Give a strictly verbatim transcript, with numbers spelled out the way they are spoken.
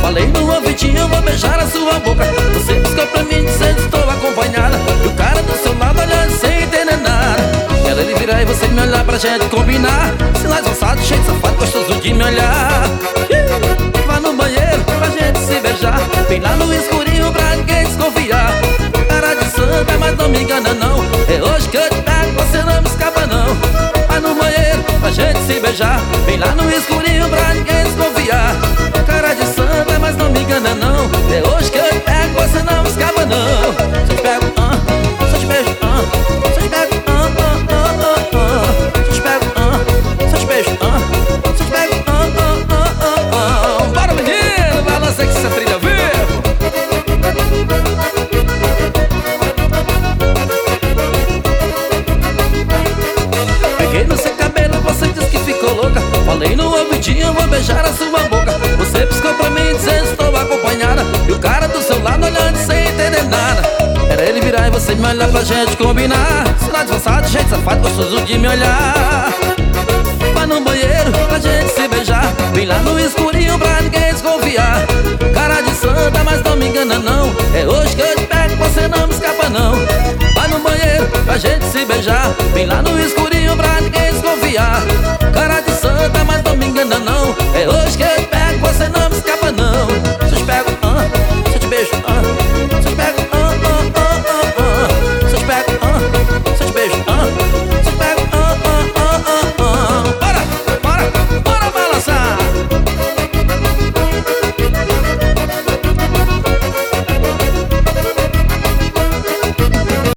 falei no ouvidinho, vou beijar a sua boca. Você piscou pra mim dizendo estou acompanhada, e o cara do seu lado olhando sem entender nada. Quero ele virar e você me olhar pra gente combinar. Sinais avançados, cheio de safado, gostoso de me olhar. Vá no banheiro pra gente se beijar, bem lá no escurinho pra ninguém desconfiar. Cara de santa, mas não me engana não, é hoje que eu te pego, você não me escapa não. Vai no banheiro pra gente se beijar, bem lá no escurinho pra ninguém desconfiar. Cara de santa, mas não me engana não, é hoje que eu te pego, você não me escapa não. Se eu te pego, ah, se eu te beijo, ah, se eu te pego, ah, ah, ah, ah, ah. Se eu te pego, ah, se eu te beijo, ah, se eu te pego, ah, ah, ah, ah, ah. Bora menino, balança que essa trilha vivo. Peguei no seu cabelo, você disse que ficou louca. Falei no ouvidinho, vou beijar a sua boca. Você piscou pra mim dizendo estou acompanhada, e o cara do seu lado olhando sem entender nada. Era ele virar e você me olhar pra gente combinar. Sinal avançado, gente safado, gostoso de me olhar. Vai no banheiro pra gente se beijar, bem lá no escurinho pra ninguém desconfiar. Cara de santa, mas não me engana não, é hoje que eu te pego, você não me escapa não. Vai no banheiro pra gente se beijar, bem lá no escurinho pra ninguém desconfiar. Cara de santa, mas não me engana não, é hoje